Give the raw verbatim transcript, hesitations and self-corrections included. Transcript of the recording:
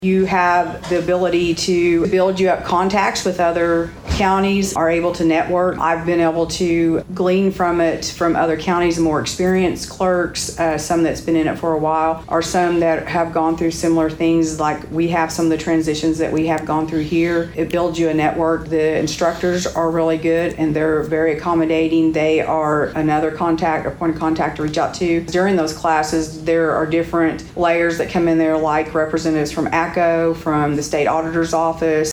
You have the ability to build you up contacts with other counties, are able to network. I've been able to glean from it from other counties, more experienced clerks, uh, some that's been in it for a while, or some that have gone through similar things like we have some of the transitions that we have gone through here. It builds you a network. The instructors are really good and they're very accommodating. They are another contact, a point of contact to reach out to. During those classes, there are different layers that come in there, like representatives from A C O, from the state auditor's office,